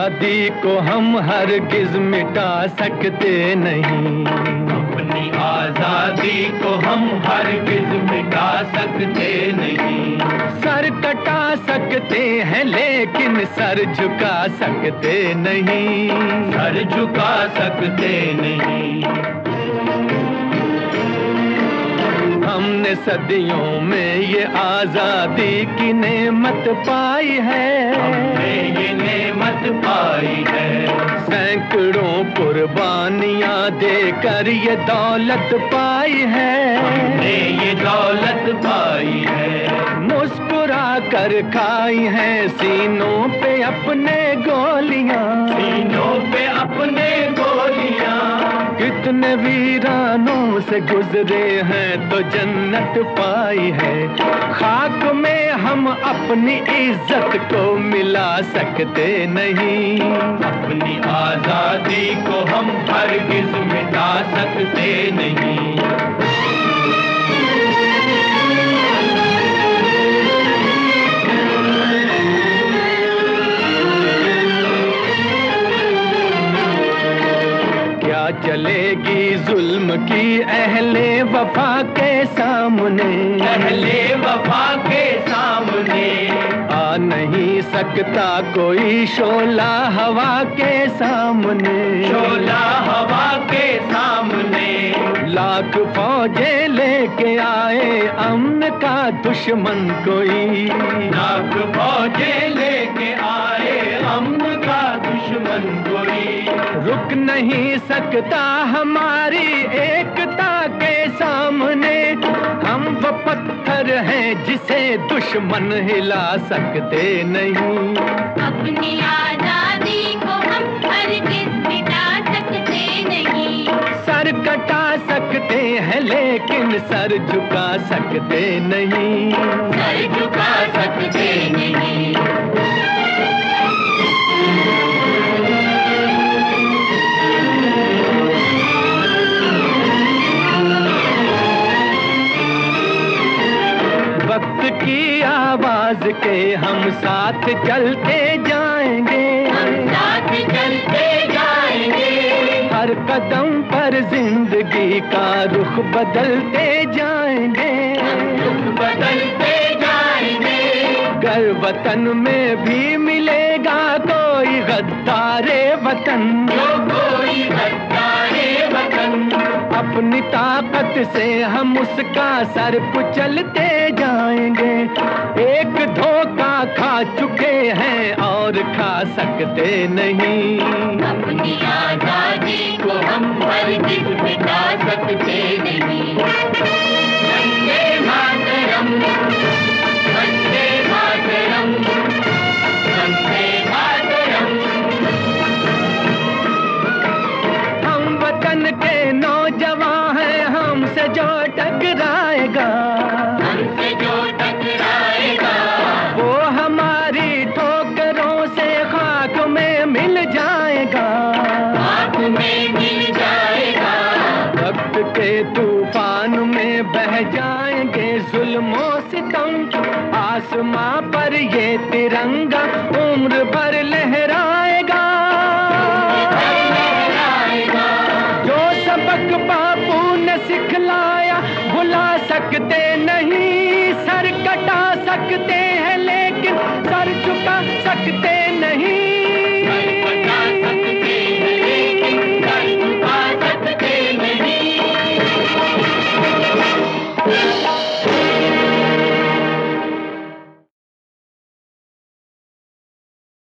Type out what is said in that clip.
आजादी को हम हरगिज मिटा सकते नहीं। अपनी आजादी को हम हरगिज मिटा सकते नहीं। सर कटा सकते हैं लेकिन सर झुका सकते नहीं। सर झुका सकते नहीं। हमने सदियों में ये आजादी की नेमत पाई है। हमने ये नेमत पाई है। सैकड़ों कुर्बानियां देकर ये दौलत पाई है। हमने ये दौलत पाई है। मुस्कुरा कर खाई है सीनों पे अपने गोलियां। सीनों पे अपने गोलियां। कितने वीरानों से गुजरे हैं तो जन्नत पाई है। खाक में हम अपनी इज्जत को मिला सकते नहीं। अपनी आजादी को हम हरगिज मिटा सकते नहीं। चलेगी जुल्म की अहले वफा के सामने। अहले वफा के सामने आ नहीं सकता कोई शोला हवा के सामने। शोला हवा के सामने लाख फौजें लेके आए अमन का दुश्मन कोई। लाख फौजें लेके आए अमन का दुश्मन कोई। रुक नहीं सकता हमारी एकता के सामने। हम वो पत्थर हैं जिसे दुश्मन हिला सकते नहीं। अपनी आजादी को हम हरगिज मिटा सकते नहीं। सर कटा सकते हैं लेकिन सर झुका सकते नहीं। सर झुका सकते नहीं। वक्त की आवाज के हम साथ चलते जाएंगे। हम साथ चलते जाएंगे। हर कदम पर जिंदगी का रुख बदलते जाएंगे। रुख बदलते जाएंगे। गर वतन में भी मिलेगा कोई गद्दारे वतन। जो कोई गद्दारे वतन। अपनी ताकत से हम उसका सर कुचलते जाएंगे। एक धोखा खा चुके हैं और खा सकते नहीं। अपनी आजादी को हम हरगिज मिटा सकते नहीं। वंदे मातरम, वंदे मातरम, वंदे मातरम। हम वतन के नौजवान हैं, हमसे जो टकराएगा। हमसे जो टकराएगा वो हमारी ठोकरों से खाक में मिल जाएगा। खाक में मिल जाएगा। वक्त के तूफान में बह जाएंगे जुल्मों सितम। आसमां पर ये तिरंगा उम्र भर लहराएगा। जो सबक बापू ने सिखलाया भुला सकते नहीं। सर कटा सकते